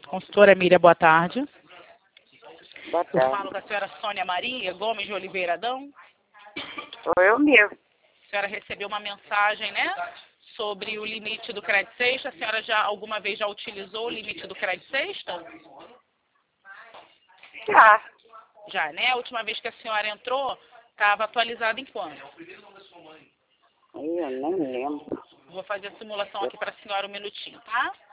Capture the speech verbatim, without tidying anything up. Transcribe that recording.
Consultora Emília, boa tarde. Boa Eu tarde. falo com a senhora Sônia Maria Gomes de Oliveira Adão. Sou eu mesmo. A senhora recebeu uma mensagem, né? Sobre o limite do crédito sexta. A senhora já alguma vez já utilizou o limite do crédito sexta? Já. Já, né? A última vez que a senhora entrou, estava atualizado em quanto? Eu nem lembro. Vou fazer a simulação aqui para a senhora um minutinho, tá?